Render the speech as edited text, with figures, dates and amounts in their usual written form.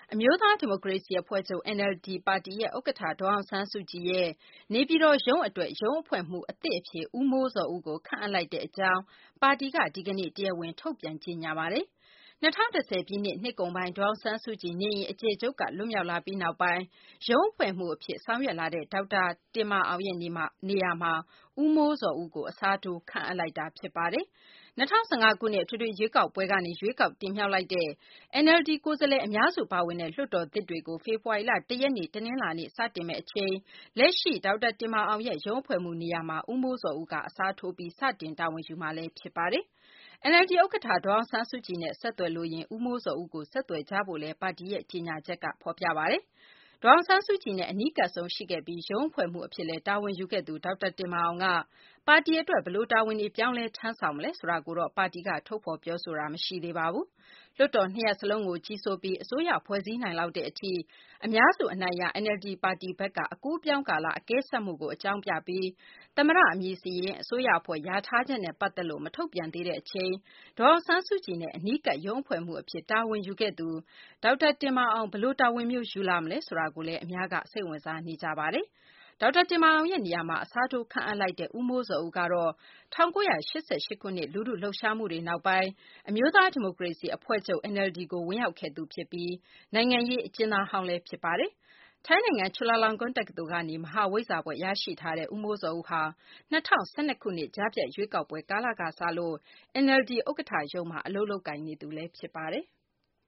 အမျိုးသားဒီမိုကရေစီအဖွဲ့ချုပ် NLD ပါတီရဲ့ဥက္ကဋ္ဌဒေါ်အောင်ဆန်းစုကြည်ရဲ့နေပြည်တော်ရုံးအတွက်ရုံးအဖွဲ့မှူးအသစ်အဖြစ်ဦးမိုးဇော်ဦးကိုခန့်အပ်လိုက်တဲ့အကြောင်းပါတီကဒီကနေ့တရားဝင်ထုတ်ပြန်ကြေညာပါတယ်။ 2010 ပြည့်နှစ်ကုန်ပိုင်းဒေါ်အောင်ဆန်းစုကြည်နေအိမ်အကျယ်ချုပ်ကလွတ်မြောက်လာပြီးနောက်ပိုင်းရုံးအဖွဲ့မှူးအဖြစ်ဆောင်ရွက်လာတဲ့ဒေါက်တာတင်မောင်အောင်ရဲ့နေရာမှာဦးမိုးဇော်ဦးကိုအစားထိုးခန့်အပ်လိုက်တာဖြစ်ပါတယ်။ 2015 ခုနှစ်အထွေထွေရွေးကောက်ပွဲကနေရွေးကောက်တင်မြှောက်လိုက်တဲ့ NLD ကိုယ်စားလှယ်အများစုပါဝင်တဲ့လွှတ်တော်သစ်တွေကိုဖေဖော်ဝါရီလ 1 ရက်နေ့တနင်္လာနေ့စတင်မယ့်အချိန်လက်ရှိဒေါက်တာတင်မောင်အောင်ရဲ့ရုံးအဖွဲ့မှူးနေရာမှာဦးမိုးဇော်ဦးကအစားထိုးပြီးစတင်တာဝန်ယူမှာဖြစ်ပါတယ်။ NLD ဥက္ကဋ္ဌဒေါ်အောင်ဆန်းစုကြည်နဲ့ဆက်သွယ်လိုရင်ဦးမိုးဇော်ဦးကိုဆက်သွယ်ကြဖို့လည်းပါတီရဲ့ကြေညာချက်ကဖော်ပြပါတယ်။ ဒေါ်အောင်ဆန်းစုကြည်နဲ့အနီးကပ်ဆုံးရှိခဲ့ပြီးရုံးအဖွဲ့မှူးအဖြစ်လည်းတာဝန်ယူခဲ့သူဒေါက်တာတင်မောင်အောင်ကပါတီအတွက်ဘယ်လိုတာဝန်တွေပြောင်းလဲထမ်းဆောင်မလဲဆိုတာကိုတော့ပါတီကထုတ်ဖော်ပြောဆိုတာမရှိသေးပါဘူး။ လွှတ်တော်နှစ်ရပ်စလုံးကိုကြီးစိုးပြီးအစိုးရဖွဲ့စည်းနိုင်လောက်တဲ့အထိအများစုအနိုင်ရ NLD ပါတီဘက်ကအကူးအပြောင်းကာလအကဲစမ်းမှုကိုအကြောင်းပြပြီးသမ္မတအမည်စာရင်းအစိုးရအဖွဲ့လျာထားချက်နဲ့ပတ်သက်လို့မထုတ်ပြန်သေးတဲ့အချိန်ဒေါ်အောင်ဆန်းစုကြည်နဲ့အနီးကပ်ရုံးအဖွဲ့မှူးအဖြစ်တာဝန်ယူခဲ့သူဒေါက်တာတင်မောင်အောင်ဘယ်လိုတာဝန်မျိုးယူလာမလဲဆိုတာကိုလည်းအများကစိတ်ဝင်စားနေကြပါတယ်။ ဒေါက်တာတင်မောင်အောင်ရဲ့နေရာမှာအစားထိုးခန့်အပ်လိုက်တဲ့ဦးမိုးဇော်ဦးကတော့1988 ခုနှစ်လူထုလှုပ်ရှားမှုတွေနောက်ပိုင်းအမျိုးသားဒီမိုကရေစီအဖွဲ့ချုပ် NLD ကိုဝင်ရောက်ခဲ့သူဖြစ်ပြီးနိုင်ငံရေးအကျဉ်းသားဟောင်းလည်းဖြစ်ပါတယ်။ ထိုင်းနိုင်ငံချူလာလောင်ကွန်းတက္ကသိုလ်ကနေမဟာဝိဇ္ဇာဘွဲ့ရရှိထားတဲ့ဦးမိုးဇော်ဦးဟာ2012 ခုနှစ်ကြားဖြတ်ရွေးကောက်ပွဲကာလကစလို့NLD ဥက္ကဋ္ဌရုံးမှာအလုပ်လုပ်ကိုင်နေသူလည်းဖြစ်ပါတယ်။